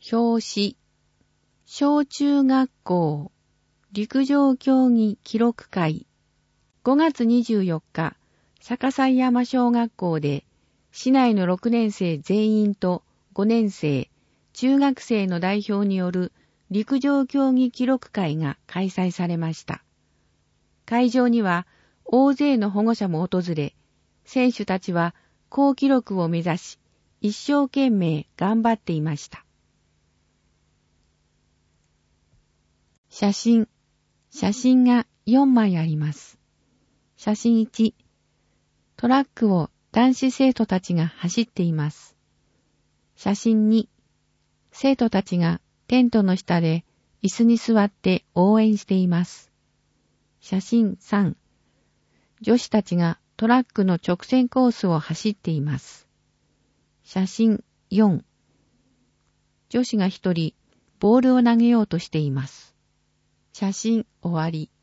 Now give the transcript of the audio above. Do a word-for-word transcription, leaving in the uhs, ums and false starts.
表紙。小中学校陸上競技記録会。ごがつにじゅうよっか、逆斎山小学校で市内のろくねん生全員とごねん生、中学生の代表による陸上競技記録会が開催されました。会場には大勢の保護者も訪れ、選手たちは好記録を目指し、一生懸命頑張っていました。写真。写真がよんまいあります。写真いち。トラックを男子生徒たちが走っています。写真に。生徒たちがテントの下で椅子に座って応援しています。写真さん。女子たちがトラックの直線コースを走っています。写真よん。女子が一人ボールを投げようとしています。写真終わり。